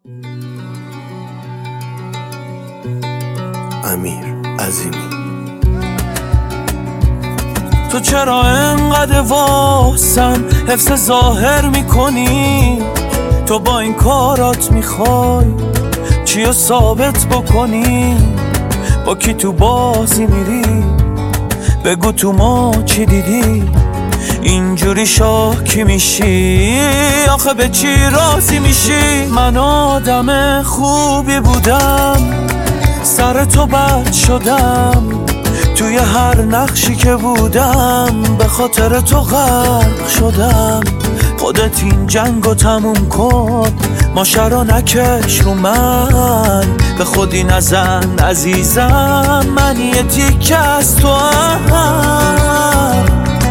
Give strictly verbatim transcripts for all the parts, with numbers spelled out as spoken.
امیر عظیمی. تو چرا انقدر واسم حفظ ظاهر میکنی؟ تو با این کارات میخوای چیو ثابت بکنی؟ با کی تو بازی میری؟ بگو تو ما چی دیدی؟ اینجوری شاکی میشی؟ آخه به چی راضی میشی؟ من آدم خوبی بودم، سر تو بد شدم، توی هر نقشی که بودم به خاطر تو غرق شدم. خودت این جنگو تموم کن، ماشه رو نکش رو من، به خودی نزن عزیزم، من یه تیکه از تو هم.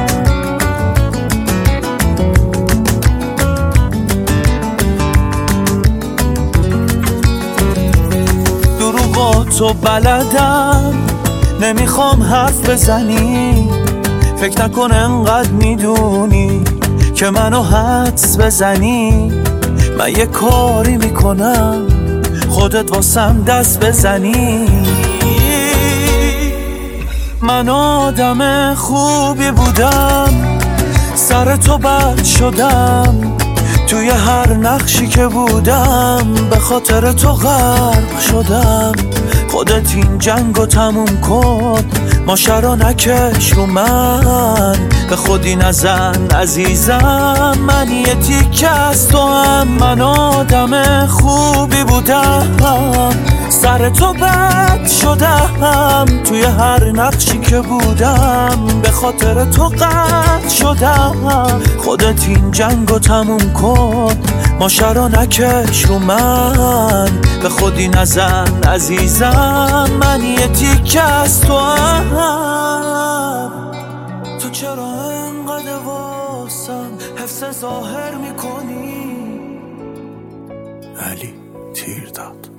دروغا تو بلدم، نمیخوام حرف بزنی، فکر نکن انقدر میدونی که منو حدس بزنی. من یه کاری میکنم خودت واسم دست بزنی. من آدم خوبی بودم، سر تو بد شدم، توی هر نقشی که بودم به خاطر تو غرق شدم. خودت این جنگو تموم کن، ماشه رو نکش رو من، به خودی نزن عزیزم، من یه تیکه از تو هم. من آدم خوبی بودم، سر تو بد شدم، توی هر نقشی که بودم به خاطر تو قطع شدم. خودت این جنگو تموم کن، ماشه رو نکش رو من، به خودی نزن عزیزم، من یه تیکه از تو هم. تو چرا انقدر واسم حفظ ظاهر میکنی؟ علی تیر داد.